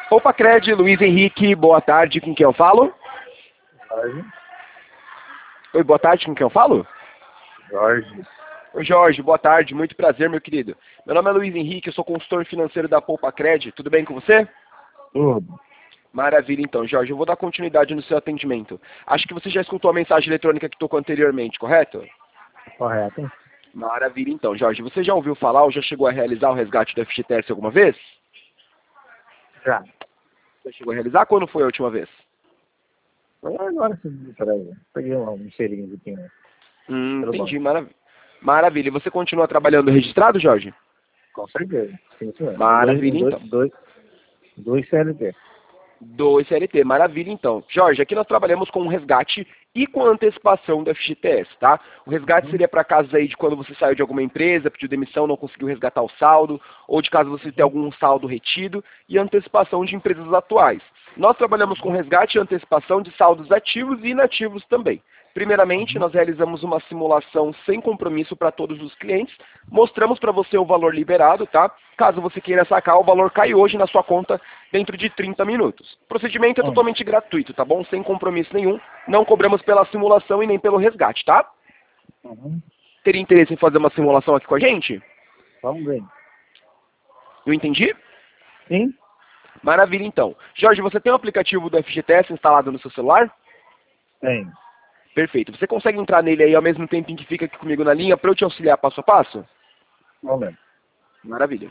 Opa, Cred, Luiz Henrique, boa tarde, com quem eu falo? Jorge. Oi, boa tarde, com quem eu falo? Jorge. Oi, Jorge, boa tarde, muito prazer, meu querido. Meu nome é Luiz Henrique, eu sou consultor financeiro da Poupa Cred, tudo bem com você? Tudo. Maravilha, então, Jorge, eu vou dar continuidade no seu atendimento. Acho que você já escutou a mensagem eletrônica que tocou anteriormente, correto? Correto. Maravilha, então, Jorge, você já ouviu falar ou já chegou a realizar o resgate do FGTS alguma vez? Já. Você chegou a realizar? Quando foi a última vez? Foi agora sim, peraí. Peguei um selinho que tinha. Entendi, maravilha. E você continua trabalhando registrado, Jorge? Com certeza. Sim, senhor. Maravilha, então. Dois CLT. 2 CLT, maravilha então. Jorge, aqui nós trabalhamos com resgate e com antecipação do FGTS, tá? O resgate seria para casos aí de quando você saiu de alguma empresa, pediu demissão, não conseguiu resgatar o saldo, ou de caso você tenha algum saldo retido, e antecipação de empresas atuais. Nós trabalhamos com resgate e antecipação de saldos ativos e inativos também. Primeiramente, nós realizamos uma simulação sem compromisso para todos os clientes, mostramos para você o valor liberado, tá? Caso você queira sacar, o valor cai hoje na sua conta dentro de 30 minutos. O procedimento é totalmente gratuito, tá bom? Sem compromisso nenhum, não cobramos pela simulação e nem pelo resgate, tá? Teria interesse em fazer uma simulação aqui com a gente? Vamos ver. Eu entendi? Sim? Maravilha, então. Jorge, você tem o aplicativo do FGTS instalado no seu celular? Tem. Perfeito. Você consegue entrar nele aí ao mesmo tempo em que fica aqui comigo na linha para eu te auxiliar passo a passo? Vamos ver. Maravilha.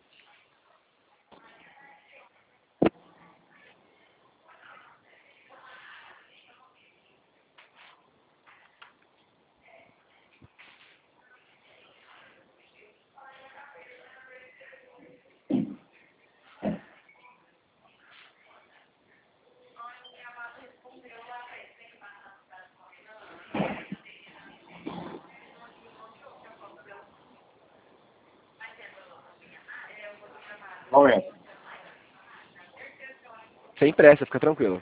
Vamos ver. Sem pressa, fica tranquilo.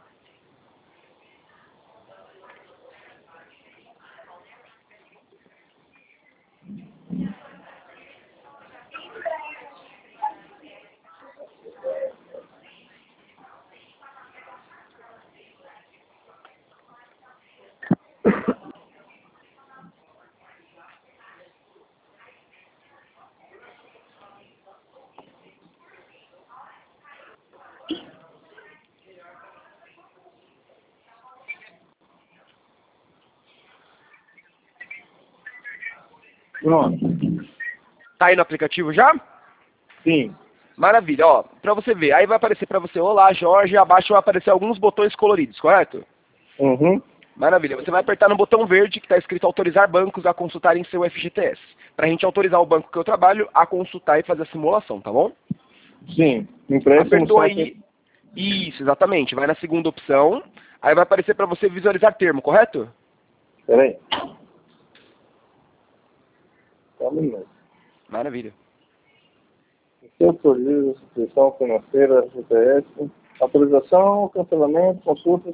Pronto. Tá aí no aplicativo já? Sim. Maravilha, ó, pra você ver, aí vai aparecer pra você, olá Jorge, e abaixo vai aparecer alguns botões coloridos, correto? Maravilha, você vai apertar no botão verde que está escrito autorizar bancos a consultarem seu FGTS, pra gente autorizar o banco que eu trabalho a consultar e fazer a simulação, tá bom? Sim. Empréstimo Apertou só aí, isso, exatamente, vai na segunda opção, aí vai aparecer pra você visualizar termo, correto? Peraí. Só um minuto. Maravilha. Você autoriza a instituição financeira, GPS, autorização, cancelamento, consultas.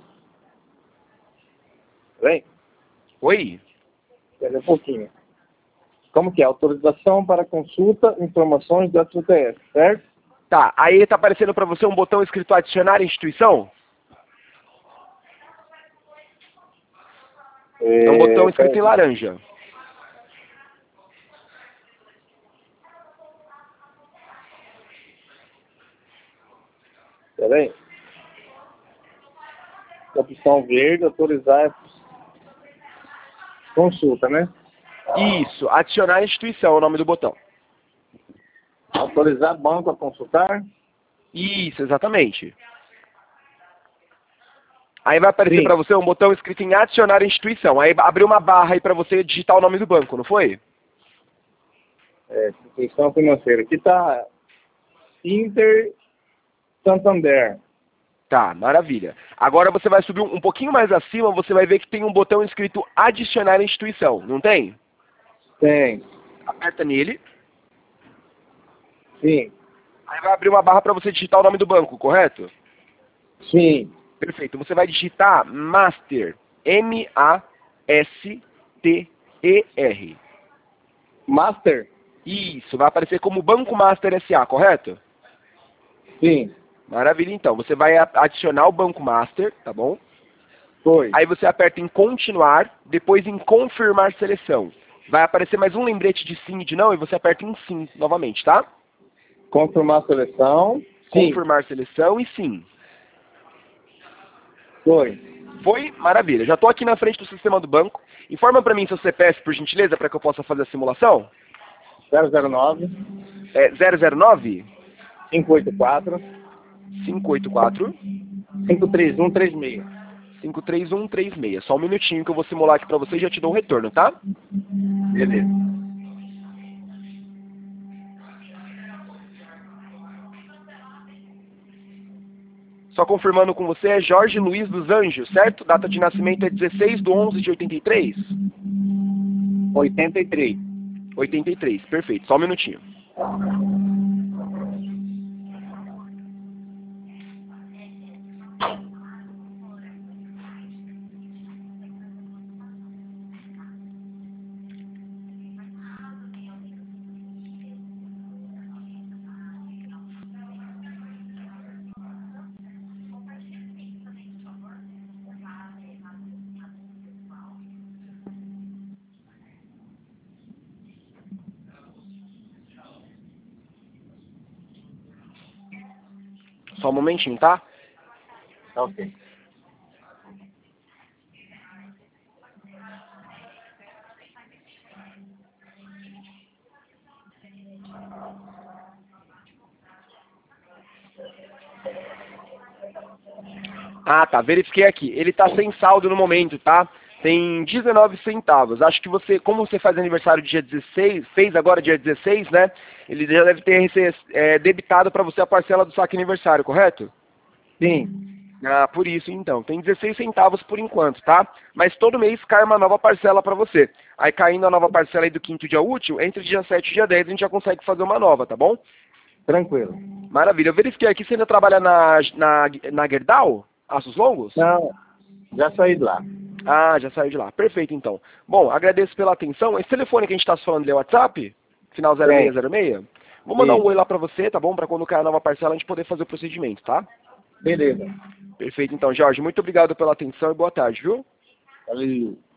Peraí. Oi? Espera um pouquinho. Como que é? Autorização para consulta, informações da FGTS, certo? Tá, aí tá aparecendo pra você um botão escrito adicionar instituição? É um botão escrito em laranja. Peraí. Opção verde, autorizar consulta, né? Isso, adicionar instituição é o nome do botão. Autorizar banco a consultar. Isso, exatamente. Aí vai aparecer Sim. para você um botão escrito em adicionar instituição. Aí abriu uma barra aí para você digitar o nome do banco, não foi? Instituição financeira. Aqui está Inter Santander. Tá, maravilha. Agora você vai subir um pouquinho mais acima, você vai ver que tem um botão escrito adicionar instituição, não tem? Tem. Aperta nele. Sim. Aí vai abrir uma barra para você digitar o nome do banco, correto? Sim. Perfeito. Você vai digitar Master. M-A-S-T-E-R. Master? Isso, vai aparecer como Banco Master S.A., correto? Sim. Maravilha, então. Você vai adicionar o Banco Master, tá bom? Foi. Aí você aperta em continuar, depois em confirmar seleção. Vai aparecer mais um lembrete de sim e de não, e você aperta em sim novamente, tá? Confirmar a seleção. Sim. Confirmar seleção e sim. Foi. Foi? Maravilha. Já estou aqui na frente do sistema do banco. Informa para mim seu CPF, por gentileza, para que eu possa fazer a simulação. 009 É 009 584 584 53136. 53136. Só um minutinho que eu vou simular aqui para você e já te dou um retorno, tá? Beleza. Só confirmando com você, é Jorge Luiz dos Anjos, certo? Data de nascimento é 16/11/83. 83. 83, perfeito. Só um minutinho. Só um momentinho, tá? Ok. Ah, tá. Verifiquei aqui. Ele tá sem saldo no momento, tá? Tem 19 centavos. Acho que você, como você faz aniversário dia 16, fez agora dia 16, né? Ele já deve ter debitado para você a parcela do saque aniversário, correto? Sim. Ah, por isso então. Tem 16 centavos por enquanto, tá? Mas todo mês cai uma nova parcela para você. Aí caindo a nova parcela aí do quinto dia útil, entre dia 7 e dia 10 a gente já consegue fazer uma nova, tá bom? Tranquilo. Maravilha. Eu verifiquei aqui, você ainda trabalha na Gerdau? Aços Longos? Não, já saí de lá. Ah, já saiu de lá. Perfeito, então. Bom, agradeço pela atenção. Esse telefone que a gente está falando é o WhatsApp? Final 0606? Vou mandar um oi lá para você, tá bom? Para quando cair a nova parcela a gente poder fazer o procedimento, tá? Beleza. Perfeito, então, Jorge. Muito obrigado pela atenção e boa tarde, viu? Valeu.